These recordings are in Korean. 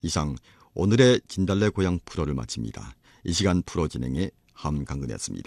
이상 오늘의 진달래 고향 프로를 마칩니다. 이 시간 프로 진행의 함강근이었습니다.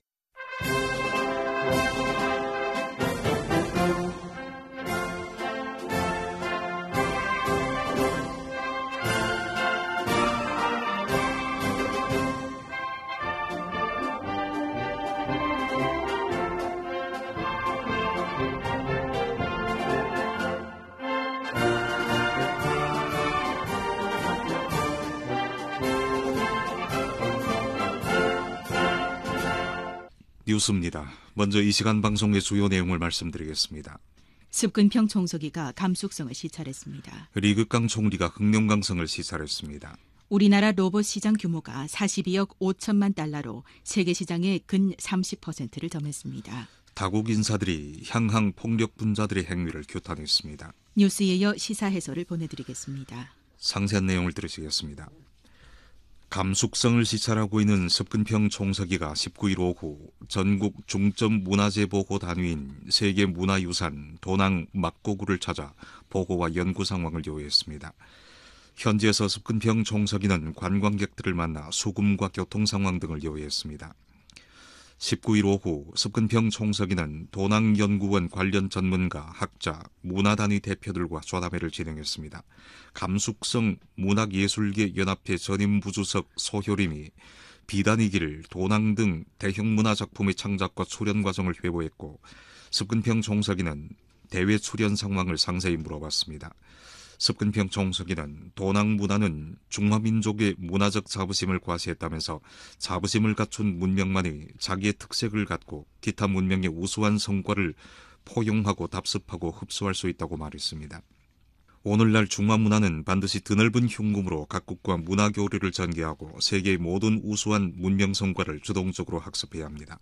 뉴스입니다. 먼저 이 시간 방송의 주요 내용을 말씀드리겠습니다. 습근평 총서기가 감숙성을 시찰했습니다. 리극강 총리가 흑룡강성을 시찰했습니다. 우리나라 로봇 시장 규모가 42억 5천만 달러로 세계 시장의 근 30%를 점했습니다. 다국 인사들이 향항 폭력 분자들의 행위를 규탄했습니다. 뉴스에 이어 시사 해설을 보내드리겠습니다. 상세한 내용을 들으시겠습니다. 감숙성을 시찰하고 있는 습근평 총서기가 19일 오후 전국 중점 문화재 보호 단위인 세계문화유산 도낭 막고구를 찾아 보고와 연구 상황을 요구했습니다. 현지에서 습근평 총서기는 관광객들을 만나 수금과 교통 상황 등을 요구했습니다. 19일 오후 습근평 총서기는 도낭연구원 관련 전문가, 학자, 문화단위 대표들과 좌담회를 진행했습니다. 감숙성 문학예술계 연합회 전임부주석 소효림이 비단이길, 도낭 등 대형 문화작품의 창작과 출연 과정을 회고했고, 습근평 총서기는 대회 출연 상황을 상세히 물어봤습니다. 습근평 총서기는 도낭 문화는 중화민족의 문화적 자부심을 과시했다면서 자부심을 갖춘 문명만이 자기의 특색을 갖고 기타 문명의 우수한 성과를 포용하고 답습하고 흡수할 수 있다고 말했습니다. 오늘날 중화문화는 반드시 드넓은 흉금으로 각국과 문화 교류를 전개하고 세계의 모든 우수한 문명 성과를 주동적으로 학습해야 합니다.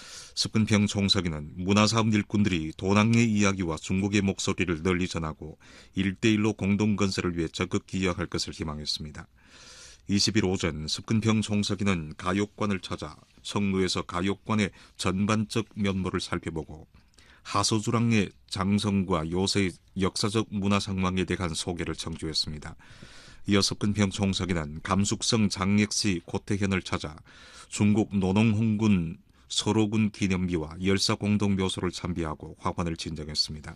습근평 총서기는 문화사업 일꾼들이 도낭의 이야기와 중국의 목소리를 널리 전하고 1대1로 공동건설을 위해 적극 기여할 것을 희망했습니다. 20일 오전 습근평 총서기는 가욕관을 찾아 성루에서 가욕관의 전반적 면모를 살펴보고 하소주랑의 장성과 요새의 역사적 문화 상황에 대한 소개를 청주했습니다. 이어 습근평 총서기는 감숙성 장액시 고태현을 찾아 중국 노농홍군 서로군 기념비와 열사공동묘소를 참배하고 화관을 진정했습니다.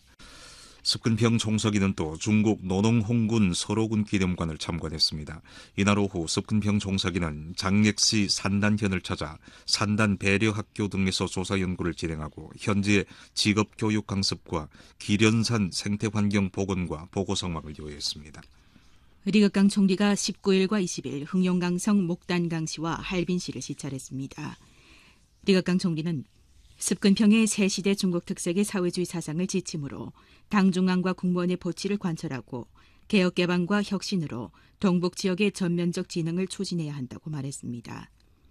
습근평 총서기는 또 중국 노농홍군 서로군 기념관을 참관했습니다. 이날 오후 습근평 총서기는 장액시 산단현을 찾아 산단 배려학교 등에서 조사 연구를 진행하고 현지의 직업교육 강습과 기련산 생태환경 복원과 보고 상황을 요구했습니다. 리극강 총리가 19일과 20일 흑룡강성 목단강시와 할빈시를 시찰했습니다. 리극강 총리는 습근평의 새시대 중국 특색의 사회주의 사상을 지침으로 당중앙과 국무원의 보치를 관철하고 개혁개방과 혁신으로 동북 지역의 전면적 진흥을 추진해야 한다고 말했습니다.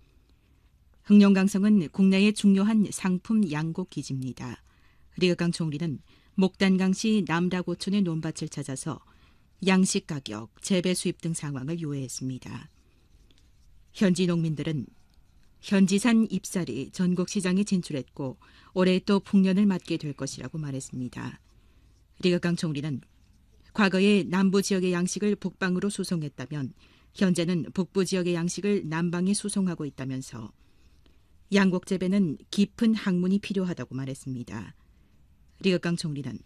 흑룡강성은 국내의 중요한 상품 양곡 기지입니다. 리극강 총리는 목단강시 남라고촌의 논밭을 찾아서 양식 가격, 재배 수입 등 상황을 요해했습니다. 현지 농민들은 현지산 잎쌀이 전국 시장에 진출했고 올해 또 풍년을 맞게 될 것이라고 말했습니다. 리극강 총리는 과거에 남부 지역의 양식을 북방으로 수송했다면 현재는 북부 지역의 양식을 남방에 수송하고 있다면서 양곡 재배는 깊은 학문이 필요하다고 말했습니다. 리극강 총리는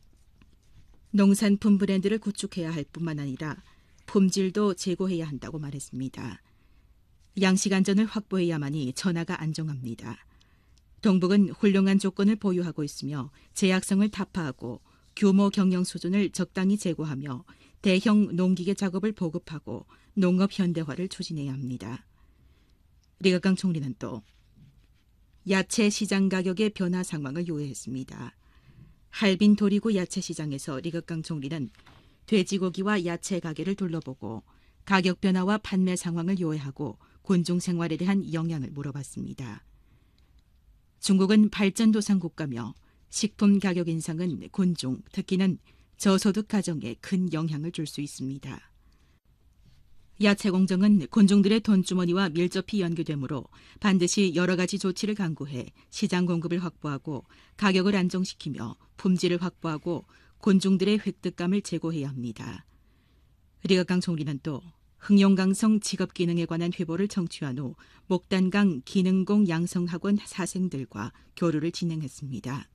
농산품 브랜드를 구축해야 할 뿐만 아니라 품질도 제고해야 한다고 말했습니다. 양식 안전을 확보해야만이 전하가 안정합니다. 동북은 훌륭한 조건을 보유하고 있으며 제약성을 타파하고 규모 경영 수준을 적당히 제고하며 대형 농기계 작업을 보급하고 농업 현대화를 추진해야 합니다. 리극강 총리는 또 야채 시장 가격의 변화 상황을 요해했습니다. 할빈 도리구 야채 시장에서 리극강 총리는 돼지고기와 야채 가게를 둘러보고 가격 변화와 판매 상황을 요해하고 군중 생활에 대한 영향을 물어봤습니다. 중국은 발전도상 국가며 식품 가격 인상은 군중, 특히는 저소득 가정에 큰 영향을 줄 수 있습니다. 야채 공정은 군중들의 돈주머니와 밀접히 연계되므로 반드시 여러 가지 조치를 강구해 시장 공급을 확보하고 가격을 안정시키며 품질을 확보하고 군중들의 획득감을 제고해야 합니다. 리극강 총리는 또 흥룡강성 직업기능에 관한 회보를 청취한 후 목단강 기능공 양성학원 사생들과 교류를 진행했습니다.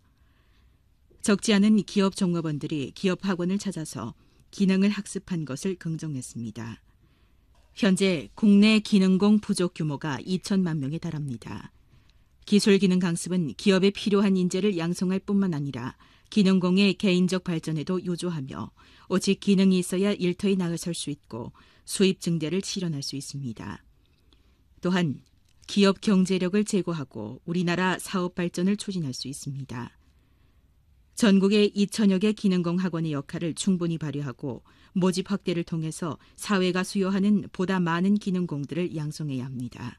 적지 않은 기업 종업원들이 기업 학원을 찾아서 기능을 학습한 것을 긍정했습니다. 현재 국내 기능공 부족 규모가 2천만 명에 달합니다. 기술기능 강습은 기업에 필요한 인재를 양성할 뿐만 아니라 기능공의 개인적 발전에도 유조하며 오직 기능이 있어야 일터에 나설 수 있고 수입 증대를 실현할 수 있습니다. 또한 기업 경제력을 제고하고 우리나라 사업 발전을 추진할 수 있습니다. 전국의 2천여 개 기능공 학원의 역할을 충분히 발휘하고 모집 확대를 통해서 사회가 수요하는 보다 많은 기능공들을 양성해야 합니다.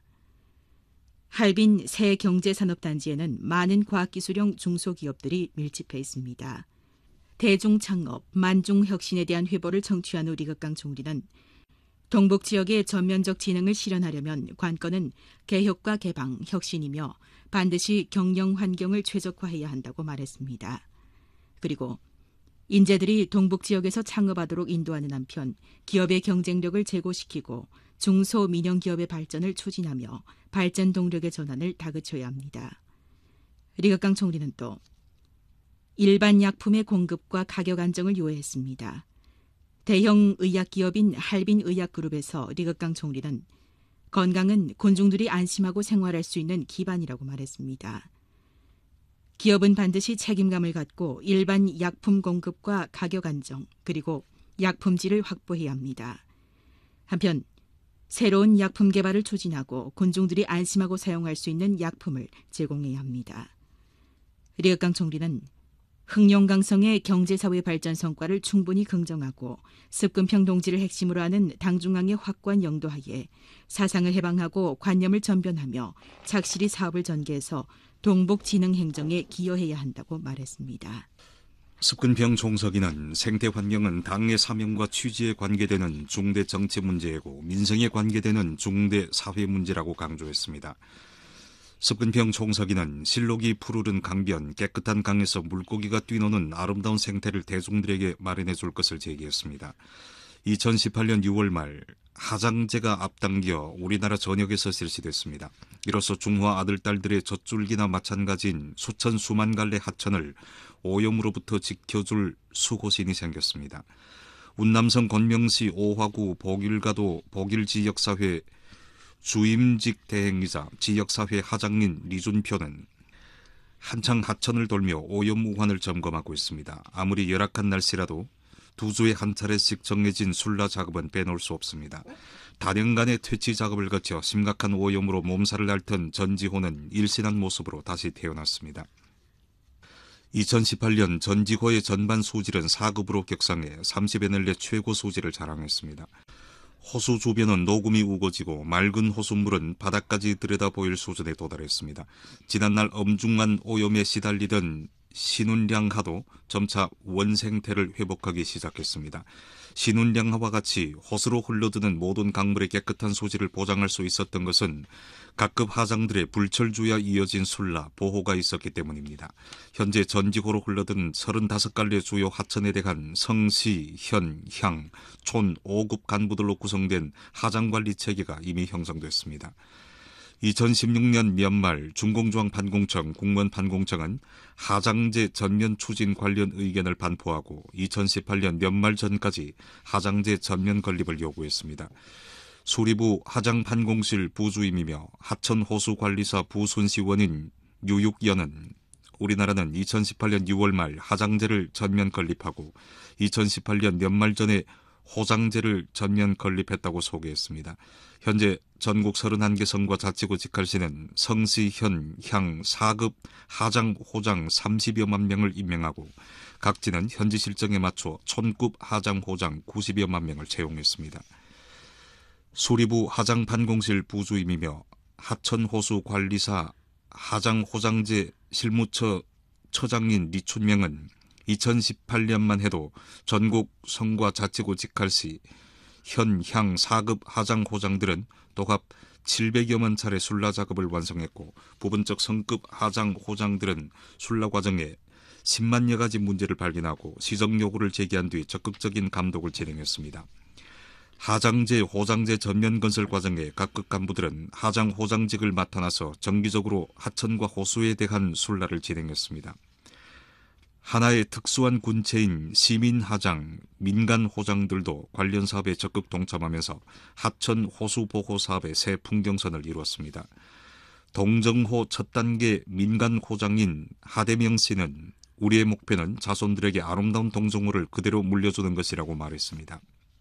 할빈 새 경제산업단지에는 많은 과학기술형 중소기업들이 밀집해 있습니다. 대중창업, 만중혁신에 대한 회보를 청취한 후 리극강 총리는 동북 지역의 전면적 진흥을 실현하려면 관건은 개혁과 개방, 혁신이며 반드시 경영 환경을 최적화해야 한다고 말했습니다. 그리고 인재들이 동북 지역에서 창업하도록 인도하는 한편 기업의 경쟁력을 제고시키고 중소 민영 기업의 발전을 추진하며 발전 동력의 전환을 다그쳐야 합니다. 리극강 총리는 또 일반 약품의 공급과 가격 안정을 요했습니다. 대형 의약기업인 할빈의약그룹에서 리극강 총리는 건강은 군중들이 안심하고 생활할 수 있는 기반이라고 말했습니다. 기업은 반드시 책임감을 갖고 일반 약품 공급과 가격 안정 그리고 약품질을 확보해야 합니다. 한편 새로운 약품 개발을 추진하고 군중들이 안심하고 사용할 수 있는 약품을 제공해야 합니다. 리극강 총리는 흥룡강성의 경제사회 발전 성과를 충분히 긍정하고 습근평 동지를 핵심으로 하는 당중앙의 확고한 영도하에 사상을 해방하고 관념을 전변하며 착실히 사업을 전개해서 동북진흥행정에 기여해야 한다고 말했습니다. 습근평 총서기는 생태 환경은 당의 사명과 취지에 관계되는 중대 정치 문제이고 민생에 관계되는 중대 사회 문제라고 강조했습니다. 습근평 총서기는 실록이 푸르른 강변, 깨끗한 강에서 물고기가 뛰노는 아름다운 생태를 대중들에게 마련해 줄 것을 제기했습니다. 2018년 6월 말 하장제가 앞당겨 우리나라 전역에서 실시됐습니다. 이로써 중화 아들딸들의 젖줄기나 마찬가지인 수천 수만 갈래 하천을 오염으로부터 지켜줄 수호신이 생겼습니다. 운남성 건명시 오화구 복일가도 복일지역사회 주임직 대행이자 지역사회 하장인 리준표는 한창 하천을 돌며 오염 우환을 점검하고 있습니다. 아무리 열악한 날씨라도 두 주에 한 차례씩 정해진 순라 작업은 빼놓을 수 없습니다. 단연간의 퇴치 작업을 거쳐 심각한 오염으로 몸살을 앓던 전지호는 일신한 모습으로 다시 태어났습니다. 2018년 전지호의 전반 수질은 4급으로 격상해 30여 내 최고 수질을 자랑했습니다. 호수 주변은 녹음이 우거지고 맑은 호수물은 바닥까지 들여다 보일 수준에 도달했습니다. 지난날 엄중한 오염에 시달리던 신운량하도 점차 원생태를 회복하기 시작했습니다. 신운량하와 같이 호수로 흘러드는 모든 강물의 깨끗한 수질을 보장할 수 있었던 것은 각급 하장들의 불철주야 이어진 순라, 보호가 있었기 때문입니다. 현재 전지호로 흘러드는 35갈래 주요 하천에 대한 성시, 현, 향, 촌 5급 간부들로 구성된 하장관리체계가 이미 형성됐습니다. 2016년 연말 중공중앙판공청, 국무원판공청은 하장제 전면 추진 관련 의견을 반포하고 2018년 연말 전까지 하장제 전면 건립을 요구했습니다. 수리부 하장판공실 부주임이며 하천호수관리사 부순시원인 유육연은 우리나라는 2018년 6월 말 하장제를 전면 건립하고 2018년 연말 전에 호장제를 전면 건립했다고 소개했습니다. 현재 전국 31개 성과 자치구 직할시는 성시, 현, 향, 4급 하장, 호장 30여만 명을 임명하고 각지는 현지 실정에 맞춰 촌급 하장, 호장 90여만 명을 채용했습니다. 수리부 하장판공실 부주임이며 하천호수관리사 하장호장제 실무처 처장인 리춘명은 2018년만 해도 전국 성과 자치구 직할시 현, 향, 4급 하장, 호장들은 도합 700여만 차례 순라 작업을 완성했고 부분적 성급 하장, 호장들은 순라 과정에 10만여 가지 문제를 발견하고 시정 요구를 제기한 뒤 적극적인 감독을 진행했습니다. 하장제, 호장제 전면 건설 과정에 각급 간부들은 하장, 호장직을 맡아나서 정기적으로 하천과 호수에 대한 순례를 진행했습니다. 하나의 특수한 군체인 시민하장, 민간호장들도 관련 사업에 적극 동참하면서 하천 호수 보호 사업의 새 풍경선을 이루었습니다. 동정호 첫 단계 민간호장인 하대명 씨는 우리의 목표는 자손들에게 아름다운 동정호를 그대로 물려주는 것이라고 말했습니다.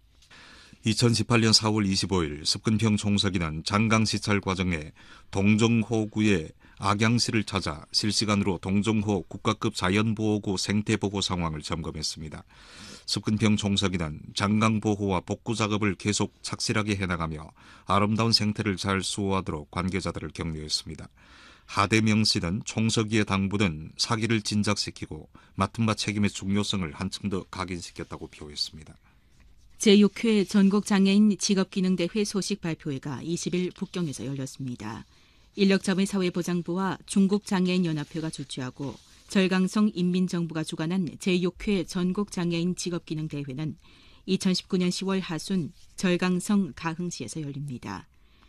2018년 4월 25일 습근평 총서기는 장강시찰 과정에 동정호구의 악양시를 찾아 실시간으로 동정호 국가급 자연보호구 생태보호 상황을 점검했습니다. 습근평 총서기는 장강보호와 복구 작업을 계속 착실하게 해나가며 아름다운 생태를 잘 수호하도록 관계자들을 격려했습니다. 하대명 씨는 총서기에 당부는 사기를 진작시키고 맡은 바 책임의 중요성을 한층 더 각인시켰다고 표했습니다. 제6회 전국장애인 직업기능대회 소식 발표회가 20일 북경에서 열렸습니다. 인력자본 사회보장부와 중국장애인연합회가 주최하고 절강성 인민정부가 주관한 제6회 전국장애인 직업기능대회는 2019년 10월 하순 절강성 가흥시에서 열립니다.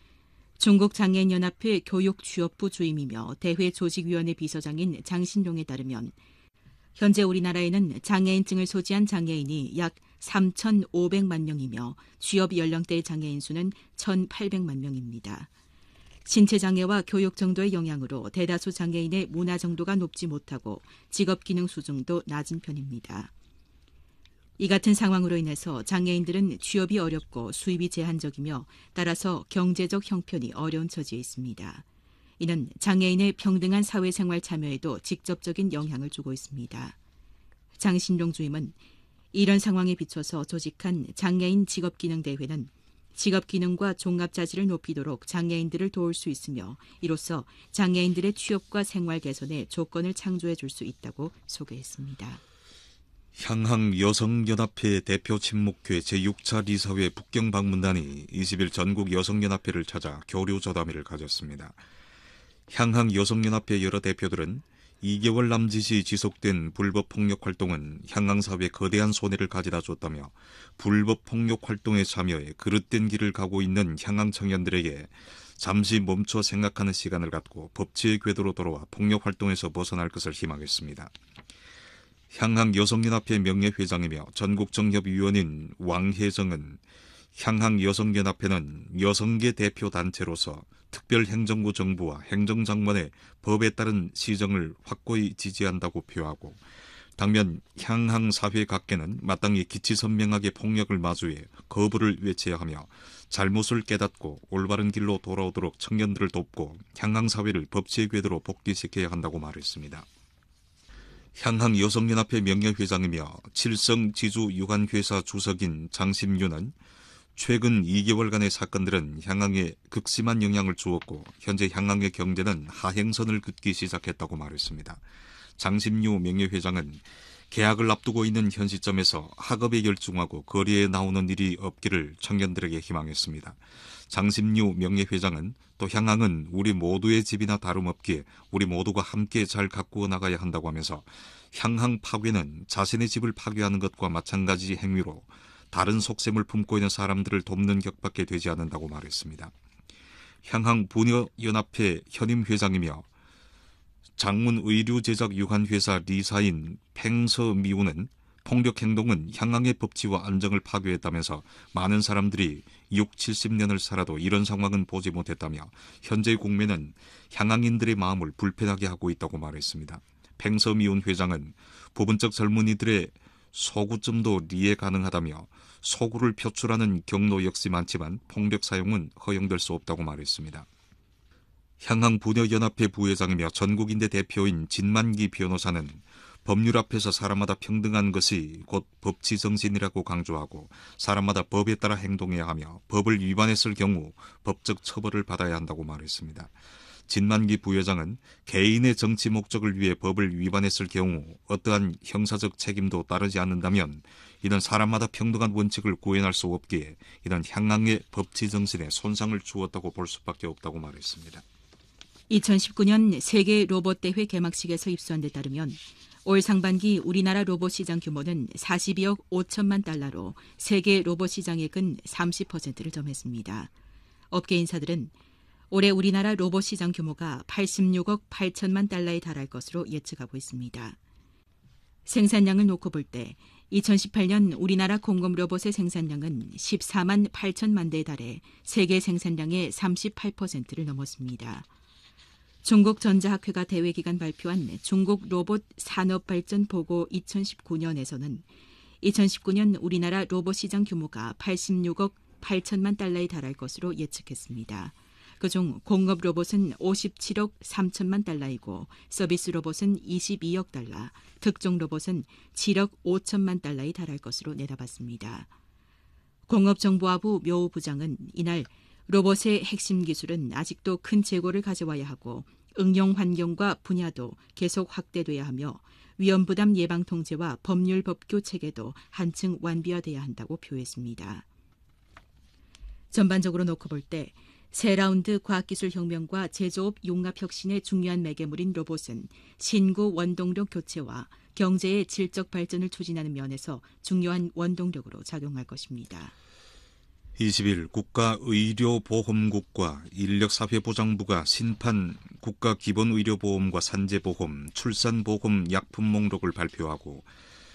중국장애인연합회 교육취업부 주임이며 대회 조직위원회 비서장인 장신룡에 따르면 현재 우리나라에는 장애인증을 소지한 장애인이 약 3,500만 명이며 취업 연령대의 장애인 수는 1,800만 명입니다. 신체 장애와 교육 정도의 영향으로 대다수 장애인의 문화 정도가 높지 못하고 직업 기능 수준도 낮은 편입니다. 이 같은 상황으로 인해서 장애인들은 취업이 어렵고 수입이 제한적이며 따라서 경제적 형편이 어려운 처지에 있습니다. 이는 장애인의 평등한 사회생활 참여에도 직접적인 영향을 주고 있습니다. 장신룡 주임은 이런 상황에 비춰서 조직한 장애인 직업기능대회는 직업기능과 종합자질을 높이도록 장애인들을 도울 수 있으며 이로써 장애인들의 취업과 생활 개선에 조건을 창조해 줄 수 있다고 소개했습니다. 향항여성연합회 대표 친목회 제6차 리사회 북경 방문단이 20일 전국 여성연합회를 찾아 교류 저담회를 가졌습니다. 향항여성연합회 여러 대표들은 2개월 남짓이 지속된 불법 폭력 활동은 향항사회에 거대한 손해를 가져다 줬다며 불법 폭력 활동에 참여해 그릇된 길을 가고 있는 향항 청년들에게 잠시 멈춰 생각하는 시간을 갖고 법치의 궤도로 돌아와 폭력 활동에서 벗어날 것을 희망했습니다. 향항여성연합회 명예회장이며 전국정협위원인 왕혜정은 향항여성연합회는 여성계 대표 단체로서 특별행정부 정부와 행정장관의 법에 따른 시정을 확고히 지지한다고 표하고 당면 향항사회 각계는 마땅히 기치선명하게 폭력을 마주해 거부를 외쳐야 하며 잘못을 깨닫고 올바른 길로 돌아오도록 청년들을 돕고 향항사회를 법치의 궤도로 복귀시켜야 한다고 말했습니다. 향항여성연합회 명예회장이며 칠성지주유관회사 주석인 장심유는 최근 2개월간의 사건들은 향항에 극심한 영향을 주었고 현재 향항의 경제는 하행선을 긋기 시작했다고 말했습니다. 장심유 명예회장은 개학을 앞두고 있는 현 시점에서 학업에 열중하고 거리에 나오는 일이 없기를 청년들에게 희망했습니다. 장심유 명예회장은 또 향항은 우리 모두의 집이나 다름없기에 우리 모두가 함께 잘 가꾸어 나가야 한다고 하면서 향항 파괴는 자신의 집을 파괴하는 것과 마찬가지 행위로 다른 속셈을 품고 있는 사람들을 돕는 격밖에 되지 않는다고 말했습니다. 향항 부녀연합회 현임 회장이며 장문 의류제작유관회사 리사인 팽서미우는 폭력 행동은 향항의 법치와 안정을 파괴했다면서 많은 사람들이 6, 70년을 살아도 이런 상황은 보지 못했다며 현재의 국면은 향항인들의 마음을 불편하게 하고 있다고 말했습니다. 팽서미운 회장은 부분적 젊은이들의 소구점도 이해 가능하다며 소구를 표출하는 경로 역시 많지만 폭력 사용은 허용될 수 없다고 말했습니다. 향항부녀연합회 부회장이며 전국인대 대표인 진만기 변호사는 법률 앞에서 사람마다 평등한 것이 곧 법치 정신이라고 강조하고 사람마다 법에 따라 행동해야 하며 법을 위반했을 경우 법적 처벌을 받아야 한다고 말했습니다. 진만기 부회장은 개인의 정치 목적을 위해 법을 위반했을 경우 어떠한 형사적 책임도 따르지 않는다면 이는 사람마다 평등한 원칙을 구현할 수 없기에 이는 향항의 법치 정신에 손상을 주었다고 볼 수밖에 없다고 말했습니다. 2019년 세계 로봇 대회 개막식에서 입수한 데 따르면 올 상반기 우리나라 로봇 시장 규모는 42억 5천만 달러로 세계 로봇 시장액은 30%를 점했습니다. 업계 인사들은 올해 우리나라 로봇 시장 규모가 86억 8천만 달러에 달할 것으로 예측하고 있습니다. 생산량을 놓고 볼 때 2018년 우리나라 공급 로봇의 생산량은 14만 8천만 대에 달해 세계 생산량의 38%를 넘었습니다. 중국전자학회가 대회기간 발표한 중국 로봇 산업발전 보고 2019년에서는 2019년 우리나라 로봇 시장 규모가 86억 8천만 달러에 달할 것으로 예측했습니다. 그중 공업 로봇은 57억 3천만 달러이고 서비스 로봇은 22억 달러, 특종 로봇은 7억 5천만 달러에 달할 것으로 내다봤습니다. 공업정보화부 묘 부장은 이날 로봇의 핵심 기술은 아직도 큰 재고를 가져와야 하고 응용 환경과 분야도 계속 확대돼야 하며 위험부담 예방 통제와 법률 법규 체계도 한층 완비화돼야 한다고 표했습니다. 전반적으로 놓고 볼 때 새 라운드 과학기술 혁명과 제조업 융합 혁신의 중요한 매개물인 로봇은 신구 원동력 교체와 경제의 질적 발전을 추진하는 면에서 중요한 원동력으로 작용할 것입니다. 20일 국가의료보험국과 인력사회보장부가 신판 국가기본의료보험과 산재보험, 출산보험 약품 목록을 발표하고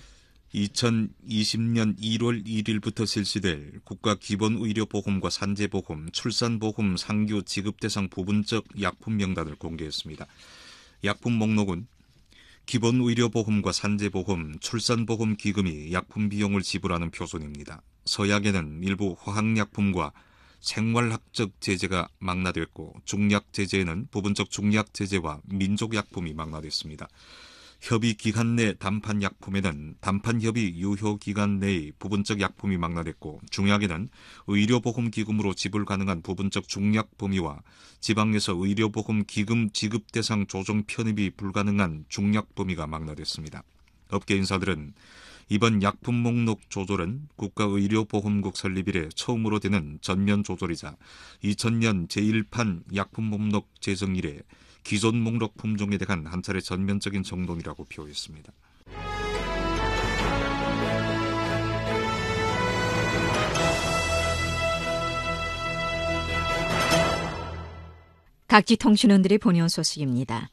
2020년 1월 1일부터 실시될 국가기본의료보험과 산재보험, 출산보험 상규 지급대상 부분적 약품 명단을 공개했습니다. 약품 목록은 기본의료보험과 산재보험, 출산보험 기금이 약품 비용을 지불하는 표준입니다. 서약에는 일부 화학약품과 생활학적 제재가 망라됐고 중약 제재에는 부분적 중약 제재와 민족약품이 망라됐습니다. 협의기간 내 단판약품에는 단판협의 유효기간 내의 부분적 약품이 망라됐고 중약에는 의료보험기금으로 지불 가능한 부분적 중약 범위와 지방에서 의료보험기금 지급 대상 조정 편입이 불가능한 중약 범위가 망라됐습니다. 업계 인사들은 이번 약품 목록 조절은 국가의료보험국 설립 이래 처음으로 되는 전면 조절이자 2000년 제1판 약품 목록 제정 이래 기존 목록 품종에 대한 한 차례 전면적인 정돈이라고 표했습니다. 각지 통신원들이 보내온 소식입니다.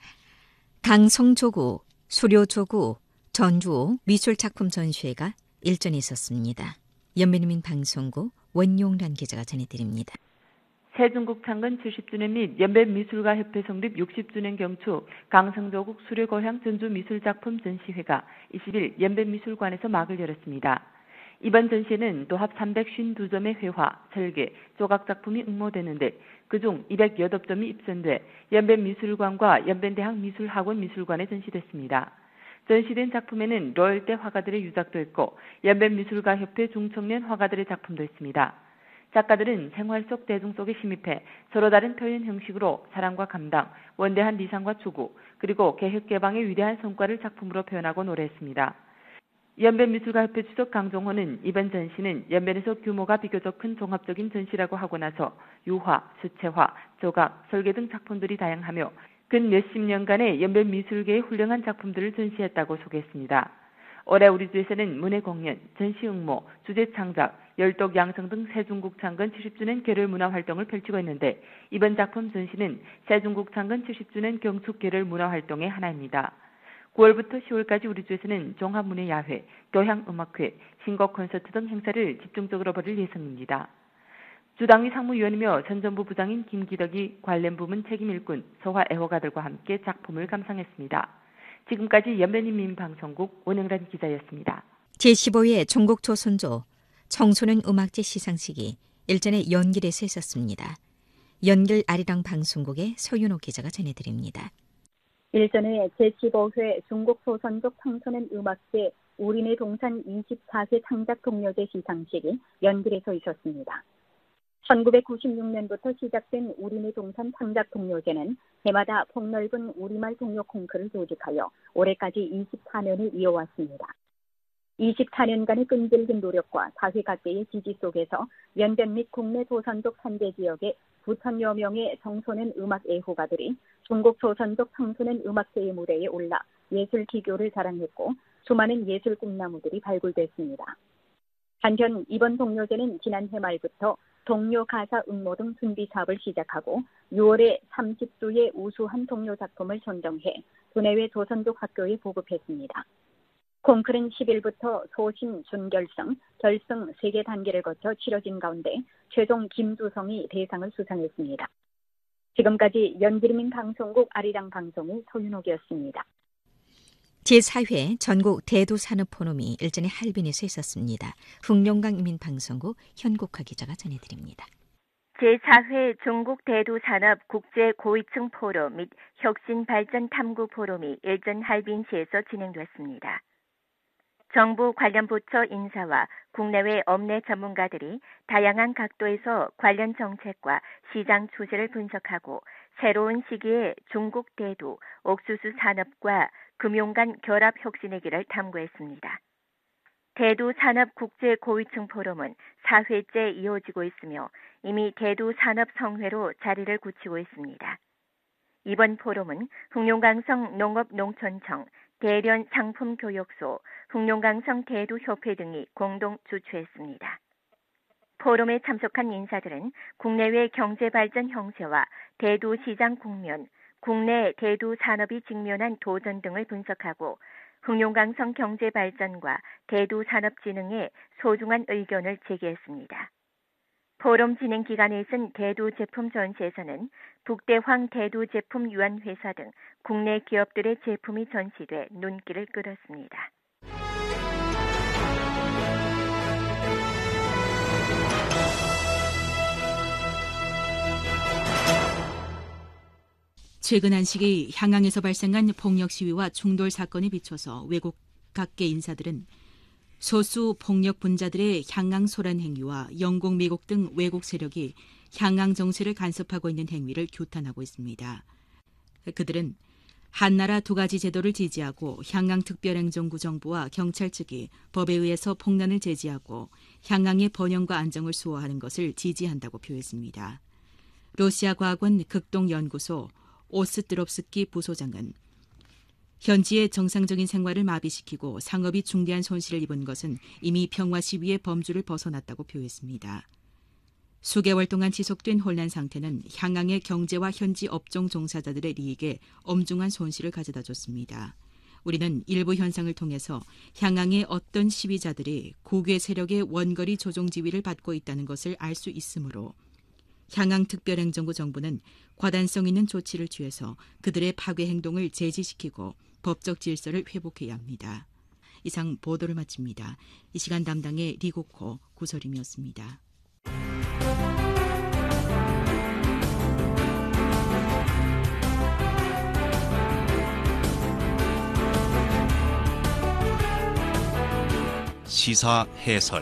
강성조구, 수료조구, 전주 미술작품 전시회가 일전에 있었습니다. 연변민 방송국 원용란 기자가 전해드립니다. 세중국 창건 70주년 및 연변미술가협회 성립 60주년 경축 강성조국 수료고향 전주미술작품 전시회가 20일 연변미술관에서 막을 열었습니다. 이번 전시회는 도합 352점의 회화, 설계, 조각작품이 응모되는데 그중 208점이 입선돼 연변미술관과 연변대학 미술학원 미술관에 전시됐습니다. 전시된 작품에는 로열대 화가들의 유작도 있고 연변미술가협회 중청년 화가들의 작품도 있습니다. 작가들은 생활 속 대중 속에 침입해 서로 다른 표현 형식으로 사랑과 감당, 원대한理想과 추구, 그리고 개혁개방의 위대한 성과를 작품으로 표현하고 노래했습니다. 연변미술가협회 주석 강종호는 이번 전시는 연변에서 규모가 비교적 큰 종합적인 전시라고 하고 나서 유화, 수채화, 조각, 설계 등 작품들이 다양하며 근 몇십 년간의 연변미술계의 훌륭한 작품들을 전시했다고 소개했습니다. 올해 우리 주에서는 문예 공연, 전시 응모, 주제 창작, 열독 양성 등 세중국 창건 70주년 계를 문화 활동을 펼치고 있는데 이번 작품 전시는 세중국 창건 70주년 경축 계를 문화 활동의 하나입니다. 9월부터 10월까지 우리 주에서는 종합문예야회, 교향음악회, 신곡 콘서트 등 행사를 집중적으로 벌일 예정입니다. 주당위 상무위원이며 전 정부 부장인 김기덕이 관련 부문 책임일꾼, 소화 애호가들과 함께 작품을 감상했습니다. 지금까지 연변인민방송국 원영란 기자였습니다. 제15회 전국조선조 청소년 음악제 시상식이 일전에 연길에서 있었습니다. 연길 아리랑 방송국의 서윤호 기자가 전해드립니다. 일전에 제15회 중국조선족 청소년 음악제 우리네 동산 24세 창작 동료제 시상식이 연길에서 있었습니다. 1996년부터 시작된 우리네 동산 창작 동료제는 해마다 폭넓은 우리말 동요 콩쿠르를 조직하여 올해까지 24년을 이어왔습니다. 24년간의 끈질긴 노력과 사회 각계의 지지 속에서 연변 및 국내 조선족 산재 지역의 9천여 명의 청소년 음악 애호가들이 중국 조선족 청소년 음악제의 무대에 올라 예술 기교를 자랑했고 수많은 예술 꿈나무들이 발굴됐습니다. 한편 이번 동료제는 지난해 말부터 동료 가사 응모 등 준비 사업을 시작하고 6월에 30주의 우수한 동료 작품을 선정해 도내외 조선족 학교에 보급했습니다. 콩쿨은 10일부터 소신, 준결승, 결승 3개 단계를 거쳐 치러진 가운데 최종 김주성이 대상을 수상했습니다. 지금까지 연기민 방송국 아리랑 방송의 소윤옥이었습니다. 제4회 전국 대도산업포럼이 일전에 할빈에서 있었습니다. 흑룡강 인민방송국 현국화 기자가 전해드립니다. 제4회 중국 대도산업 국제 고위층 포럼 및 혁신 발전 탐구 포럼이 일전 할빈시에서 진행됐습니다. 정부 관련 부처 인사와 국내외 업내 전문가들이 다양한 각도에서 관련 정책과 시장 추세를 분석하고 새로운 시기에 중국 대도 옥수수 산업과 금융 간 결합 혁신의 길을 탐구했습니다. 대도 산업 국제 고위층 포럼은 4회째 이어지고 있으며 이미 대도 산업 성회로 자리를 굳히고 있습니다. 이번 포럼은 흑룡강성 농업농촌청, 대련 상품교육소, 흑룡강성 대도협회 등이 공동 주최했습니다. 포럼에 참석한 인사들은 국내외 경제발전 형세와 대도시장 국면, 국내 대도 산업이 직면한 도전 등을 분석하고 흑룡강성 경제발전과 대도 산업진흥에 소중한 의견을 제기했습니다. 포럼 진행 기간에 있은 대도 제품 전시에서는 북대황 대도 제품 유한회사 등 국내 기업들의 제품이 전시돼 눈길을 끌었습니다. 최근 한식이 향항에서 발생한 폭력 시위와 충돌 사건에 비춰서 외국 각계 인사들은 소수 폭력 분자들의 향항 소란 행위와 영국, 미국 등 외국 세력이 향항 정세를 간섭하고 있는 행위를 규탄하고 있습니다. 그들은 한나라 2가지 제도를 지지하고 향항 특별행정구 정부와 경찰 측이 법에 의해서 폭란을 제지하고 향항의 번영과 안정을 수호하는 것을 지지한다고 표했습니다. 러시아 과학원 극동연구소 오스트롭스키 부소장은 현지의 정상적인 생활을 마비시키고 상업이 중대한 손실을 입은 것은 이미 평화 시위의 범주를 벗어났다고 표했습니다. 수개월 동안 지속된 혼란 상태는 향항의 경제와 현지 업종 종사자들의利益에 엄중한 손실을 가져다 줬습니다. 우리는 일부 현상을 통해서 향항의 어떤 시위자들이 국외 세력의 원거리 조종 지위를 받고 있다는 것을 알 수 있으므로 향항 특별행정구 정부는 과단성 있는 조치를 취해서 그들의 파괴 행동을 제지시키고 법적 질서를 회복해야 합니다. 이상 보도를 마칩니다. 이 시간 담당의 리고코 구설임이었습니다. 시사 해설.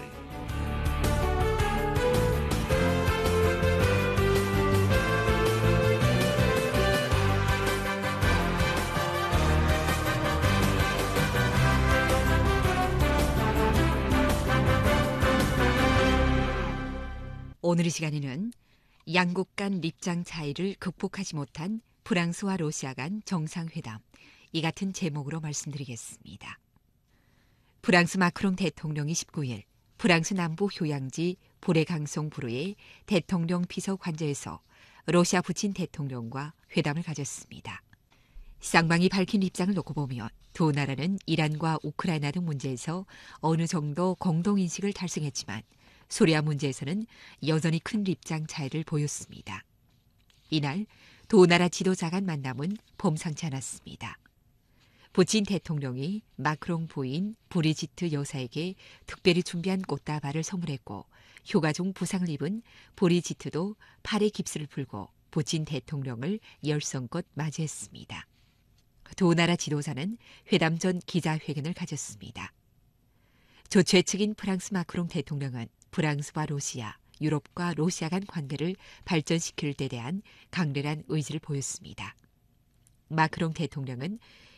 오늘 이 시간에는 양국 간 입장 차이를 극복하지 못한 프랑스와 러시아 간 정상회담, 이 같은 제목으로 말씀드리겠습니다. 프랑스 마크롱 대통령이 19일 프랑스 남부 휴양지 보레강송-부르의 대통령 비서 관저에서 러시아 푸틴 대통령과 회담을 가졌습니다. 쌍방이 밝힌 입장을 놓고 보면 두 나라는 이란과 우크라이나 등 문제에서 어느 정도 공동인식을 달성했지만 소리아 문제에서는 여전히 큰 입장 차이를 보였습니다. 이날 두 나라 지도자 간 만남은 범상치 않았습니다. 푸틴 대통령이 마크롱 부인 브리지트 여사에게 특별히 준비한 꽃다발을 선물했고 휴가 중 부상을 입은 브리지트도 팔에 깁스를 풀고 푸틴 대통령을 열성껏 맞이했습니다. 두 나라 지도자는 회담 전 기자회견을 가졌습니다. 조최 측인 프랑스 마크롱 대통령은 프랑스와 러시아, 유럽과 러시아 간 관계를 발전시킬 데 대한 강렬한 의지를 보였습니다. 마크롱 대통령은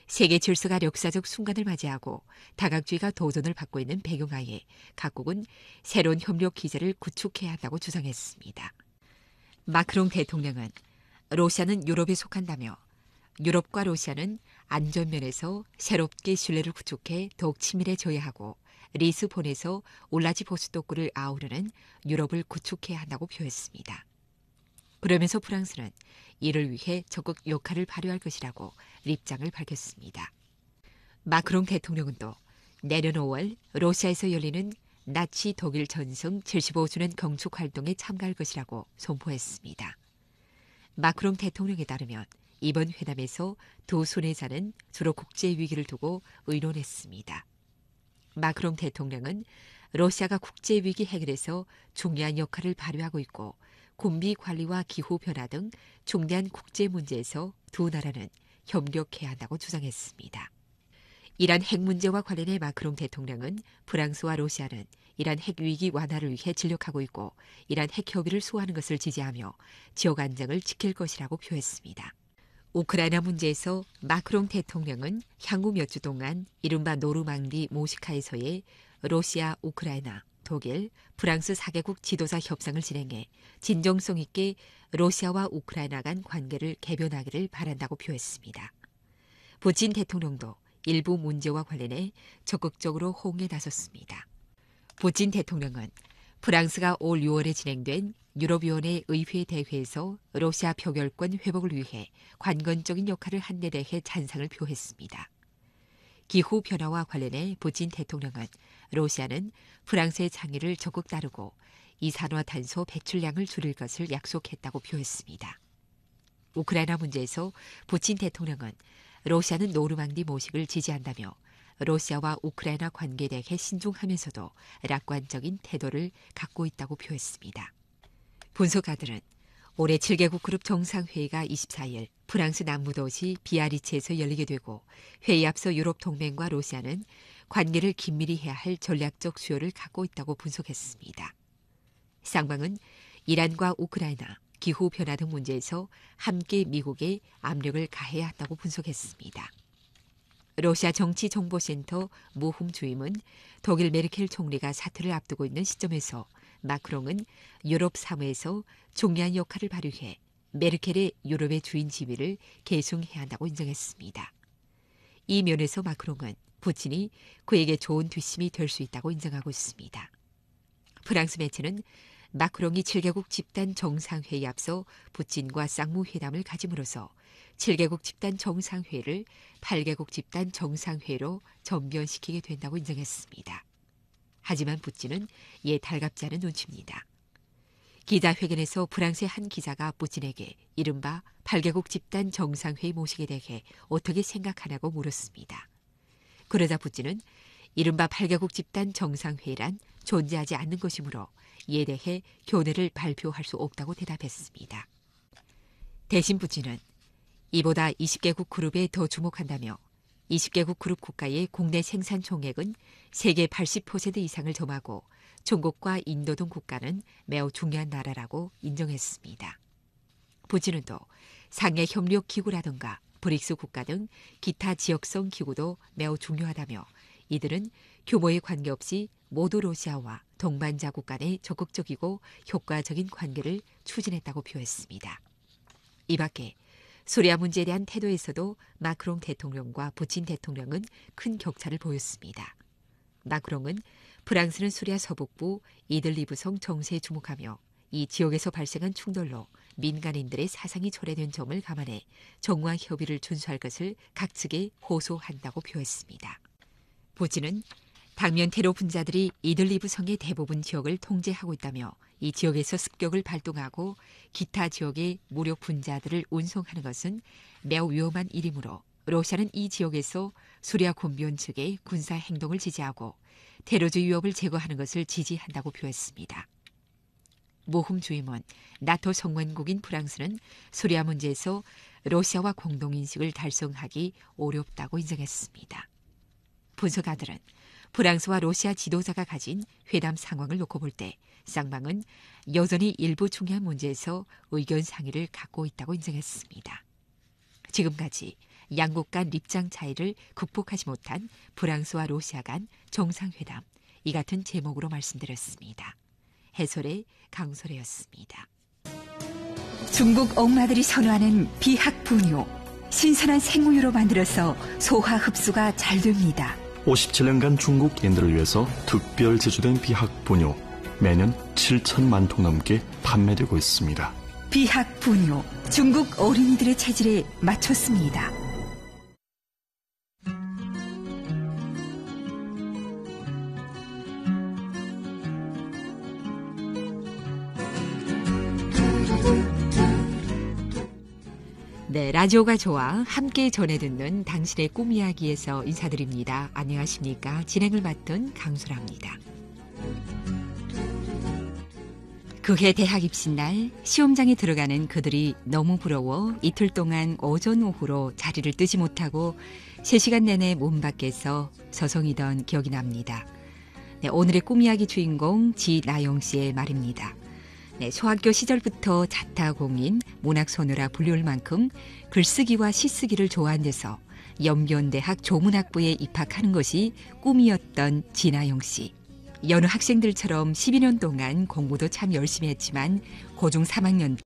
세계 질서가 역사적 순간을 맞이하고 다각주의가 도전을 받고 있는 배경하에 각국은 새로운 협력 기제를 구축해야 한다고 주장했습니다. 마크롱 대통령은 러시아는 유럽에 속한다며 유럽과 러시아는 안전면에서 새롭게 신뢰를 구축해 더욱 친밀해져야 하고 리스본에서 울라지보스토크를 아우르는 유럽을 구축해야 한다고 표했습니다. 그러면서 프랑스는 이를 위해 적극 역할을 발휘할 것이라고 입장을 밝혔습니다. 마크롱 대통령은 또 내년 5월 러시아에서 열리는 나치 독일 전승 75주년 경축 활동에 참가할 것이라고 선포했습니다. 마크롱 대통령에 따르면 이번 회담에서 두 순회자는 주로 국제 위기를 두고 의논했습니다. 마크롱 대통령은 러시아가 국제 위기 해결에서 중요한 역할을 발휘하고 있고 군비 관리와 기후 변화 등 중대한 국제 문제에서 두 나라는 협력해야 한다고 주장했습니다. 이란 핵 문제와 관련해 마크롱 대통령은 프랑스와 러시아는 이란 핵 위기 완화를 위해 진력하고 있고 이란 핵 협의를 수호하는 것을 지지하며 지역 안정을 지킬 것이라고 표했습니다. 우크라이나 문제에서 마크롱 대통령은 향후 몇 주 동안 이른바 노르망디 모시카에서의 러시아, 우크라이나, 독일, 프랑스 4개국 지도자 협상을 진행해 진정성 있게 러시아와 우크라이나 간 관계를 개변하기를 바란다고 표했습니다. 푸틴 대통령도 일부 문제와 관련해 적극적으로 호응에 나섰습니다. 푸틴 대통령은 프랑스가 올 6월에 진행된 유럽위원회 의회 대회에서 러시아 표결권 회복을 위해 관건적인 역할을 한 데 대해 찬상을 표했습니다. 기후변화와 관련해 푸틴 대통령은 러시아는 프랑스의 창의를 적극 따르고 이산화탄소 배출량을 줄일 것을 약속했다고 표했습니다. 우크라이나 문제에서 푸틴 대통령은 러시아는 노르망디 모식을 지지한다며 러시아와 우크라이나 관계에 대해 신중하면서도 낙관적인 태도를 갖고 있다고 표했습니다. 분석가들은 올해 7개국 그룹 정상회의가 24일 프랑스 남부도시 비아리츠에서 열리게 되고 회의 앞서 유럽 동맹과 러시아는 관계를 긴밀히 해야 할 전략적 수요를 갖고 있다고 분석했습니다. 쌍방은 이란과 우크라이나, 기후변화 등 문제에서 함께 미국에 압력을 가해야 한다고 분석했습니다. 러시아 정치정보센터 모훔 주임은 독일 메르켈 총리가 사퇴를 앞두고 있는 시점에서 마크롱은 유럽 사무에서 중요한 역할을 발휘해 메르켈의 유럽의 주인 지위를 계승해야 한다고 인정했습니다. 이 면에서 마크롱은 푸틴이 그에게 좋은 뒷심이 될 수 있다고 인정하고 있습니다. 프랑스 매체는 마크롱이 7개국 집단 정상회의 앞서 푸틴과 쌍무회담을 가짐으로써 7개국 집단 정상회의를 8개국 집단 정상회의로 전변시키게 된다고 인정했습니다. 하지만 푸틴은 이에 달갑지 않은 눈치입니다. 기자회견에서 프랑스의 한 기자가 푸틴에게 이른바 8개국 집단 정상회의 모식에 대해 어떻게 생각하냐고 물었습니다. 그러자 푸틴은 이른바 8개국 집단 정상회의란 존재하지 않는 것이므로 이에 대해 견해를 발표할 수 없다고 대답했습니다. 대신 푸틴은 이보다 20개국 그룹에 더 주목한다며 20개국 그룹 국가의 국내 생산 총액은 세계 80% 이상을 점하고 중국과 인도 등 국가는 매우 중요한 나라라고 인정했습니다. 푸틴은 또 상해 협력 기구라든가 브릭스 국가 등 기타 지역성 기구도 매우 중요하다며 이들은 규모에 관계없이 모두 러시아와 동반자국 간의 적극적이고 효과적인 관계를 추진했다고 표했습니다. 이 밖에 수리아 문제에 대한 태도에서도 마크롱 대통령과 푸틴 대통령은 큰 격차를 보였습니다. 마크롱은 프랑스는 수리아 서북부 이들리브성 정세에 주목하며 이 지역에서 발생한 충돌로 민간인들의 사상이 초래된 점을 감안해 정화 협의를 준수할 것을 각 측에 호소한다고 표했습니다. 푸틴은 당면 테러 분자들이 이들리브 성의 대부분 지역을 통제하고 있다며 이 지역에서 습격을 발동하고 기타 지역의 무력 분자들을 운송하는 것은 매우 위험한 일이므로 러시아는 이 지역에서 수리아 군비원 측의 군사 행동을 지지하고 테러주의 위협을 제거하는 것을 지지한다고 표했습니다. 모훔 주임은 나토 성원국인 프랑스는 수리아 문제에서 러시아와 공동인식을 달성하기 어렵다고 인정했습니다. 분석가들은 프랑스와 러시아 지도자가 가진 회담 상황을 놓고 볼 때 쌍방은 여전히 일부 중요한 문제에서 의견 상의를 갖고 있다고 인정했습니다. 지금까지 양국 간 입장 차이를 극복하지 못한 프랑스와 러시아 간 정상회담. 이 같은 제목으로 말씀드렸습니다. 해설의 강소래였습니다. 중국 엄마들이 선호하는 비학 분유. 신선한 생우유로 만들어서 소화 흡수가 잘 됩니다. 57년간 중국인들을 위해서 특별 제조된 비학 분유. 매년 7천만 통 넘게 판매되고 있습니다. 비학 분유. 중국 어린이들의 체질에 맞췄습니다. 네, 라디오가 좋아 함께 전해 듣는 당신의 꿈 이야기에서 인사드립니다. 안녕하십니까? 진행을 맡은 강수라입니다. 그해 대학 입시 날 시험장에 들어가는 그들이 너무 부러워 이틀 동안 오전 오후로 자리를 뜨지 못하고 3시간 내내 문 밖에서 서성이던 기억이 납니다. 네, 오늘의 꿈 이야기 주인공 지나영 씨의 말입니다. 네, 소학교 시절부터 자타공인 문학소녀라 불리울 만큼 글쓰기와 시쓰기를 좋아한 데서 연변대학 조문학부에 입학하는 것이 꿈이었던 지나영 씨. 여느 학생들처럼 12년 동안 공부도 참 열심히 했지만 고중 3학년